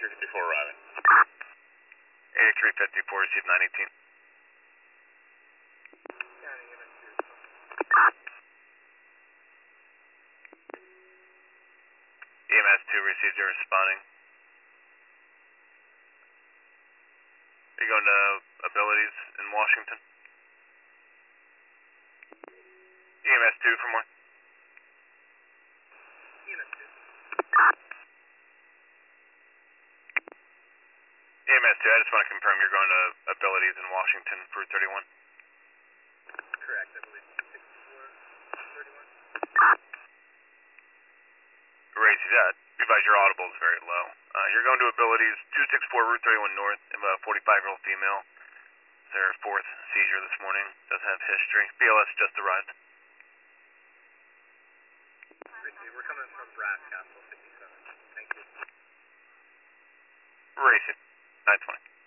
before arriving. 8354, received 918. EMS 2 received, you're responding. Are you going to Abilities in Washington? EMS 2 for more. EMS 2, I just want to confirm you're going to Abilities in Washington for 31. Correct, I believe 6431. Race that. Revise your audible is very low. You're going to Abilities 264 Route 31 North, of a 45-year-old female. It's her fourth seizure this morning. Doesn't have history. BLS just arrived. We're coming from Brass Castle 57. Thank you. Racing. 920.